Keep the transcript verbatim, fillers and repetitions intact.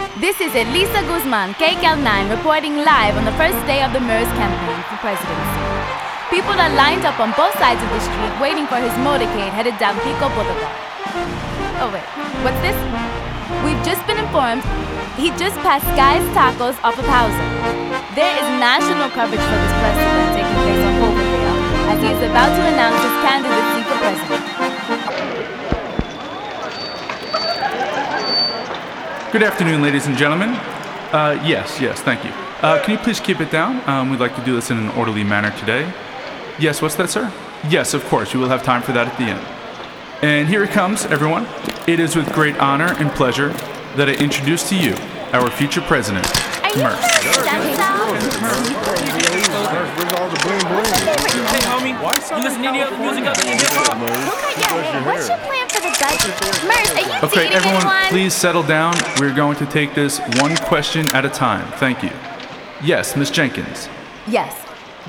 This is Elisa Guzman, K C A L nine, reporting live on the first day of the MERS campaign for presidency. People are lined up on both sides of the street waiting for his motorcade headed down Pico Boulevard. Oh wait, what's this? We've just been informed he just passed Sky's Tacos off of Hauser. There is national coverage for this president taking place on Cloverdale as he is about to announce his candidacy for president. Good afternoon, ladies and gentlemen. Uh, yes, yes, thank you. Uh, can you please keep it down? Um, we'd like to do this in an orderly manner today. Yes, what's that, sir? Yes, of course, we will have time for that at the end. And here it comes, everyone. It is with great honor and pleasure that I introduce to you our future president, MERS. Hey, homie, you listen to any other music other than hip-hop? What's your plan for the budget? MERS, are you Okay, dating everyone, anyone? please settle down. We're going to take this one question at a time. Thank you. Yes, Miss Jenkins. Yes.